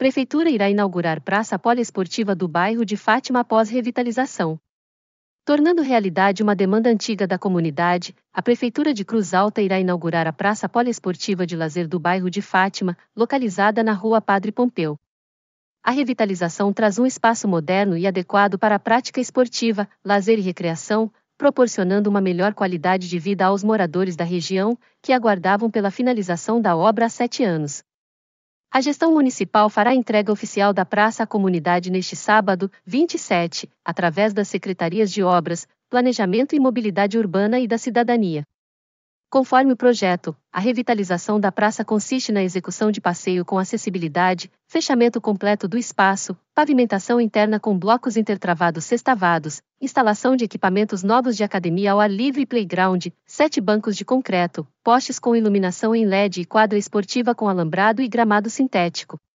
Prefeitura irá inaugurar praça poliesportiva do bairro de Fátima após revitalização. Tornando realidade uma demanda antiga da comunidade, a Prefeitura de Cruz Alta irá inaugurar a praça poliesportiva de lazer do bairro de Fátima, localizada na Rua Padre Pompeu. A revitalização traz um espaço moderno e adequado para a prática esportiva, lazer e recreação, proporcionando uma melhor qualidade de vida aos moradores da região, que aguardavam pela finalização da obra há 7 anos. A gestão municipal fará a entrega oficial da praça à comunidade neste sábado, 27, através das Secretarias de Obras, Planejamento e Mobilidade Urbana e da Cidadania. Conforme o projeto, a revitalização da praça consiste na execução de passeio com acessibilidade, fechamento completo do espaço, pavimentação interna com blocos intertravados sextavados, instalação de equipamentos novos de academia ao ar livre e playground, 7 bancos de concreto, postes com iluminação em LED e quadra esportiva com alambrado e gramado sintético.